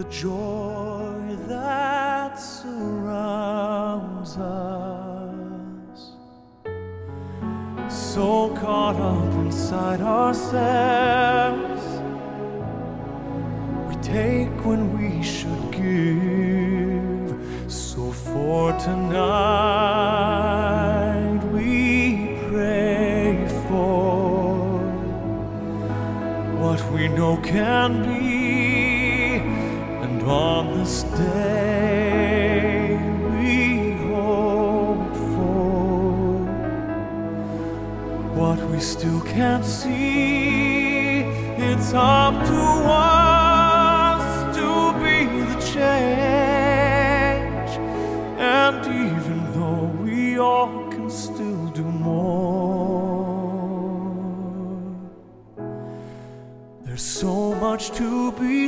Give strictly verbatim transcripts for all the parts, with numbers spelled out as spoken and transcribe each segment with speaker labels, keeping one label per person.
Speaker 1: the joy that surrounds us, so caught up inside ourselves, we take when we should give. So for tonight we pray for what we know can be, and on this day we hope for what we still can't see. It's up to us to be the change, and even though we all can still do more, there's so much to be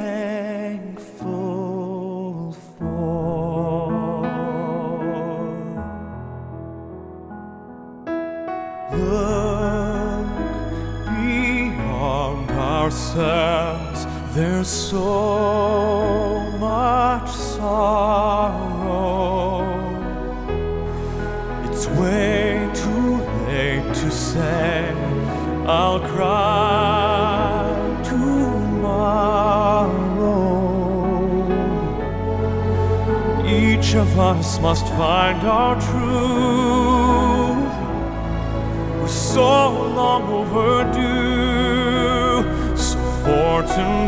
Speaker 1: thankful for. Look beyond ourselves, there's so much sorrow. It's way too late to say I'll cry tomorrow. Each of us must find our truth. We're so long overdue. So for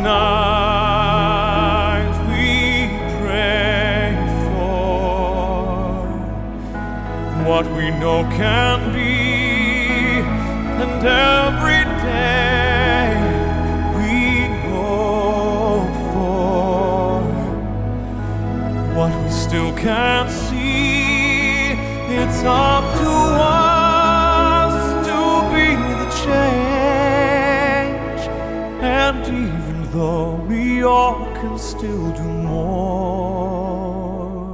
Speaker 1: tonight we pray for what we know can be, and every day we hope for what we still can't see. It's up to us to be the change, and even though we all can still do more,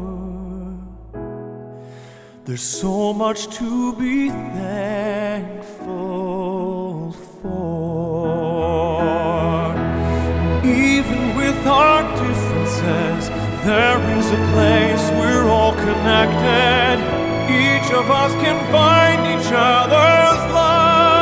Speaker 1: there's so much to be thankful for. Even with our differences, there is a place we're all connected. Each of us can find each other's love.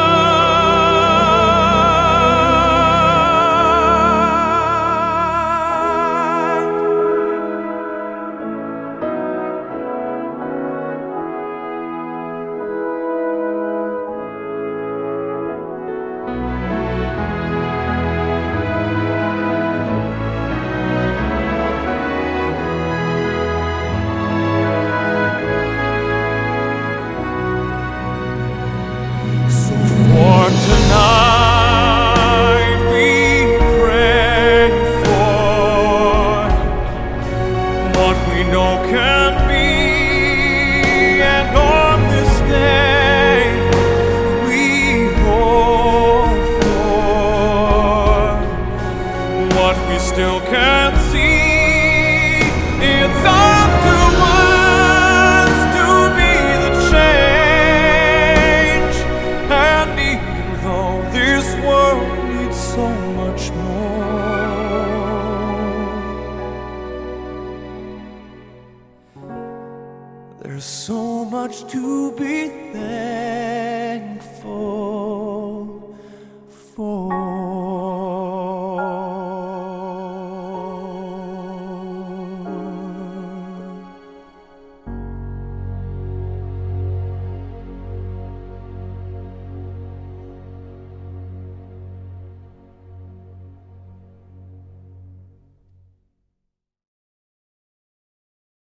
Speaker 1: Tonight we pray for what we know can be, and on this day we hope for what we still can't see. It's up to us to be the change, and even though this world needs so much more, there's so much to be thankful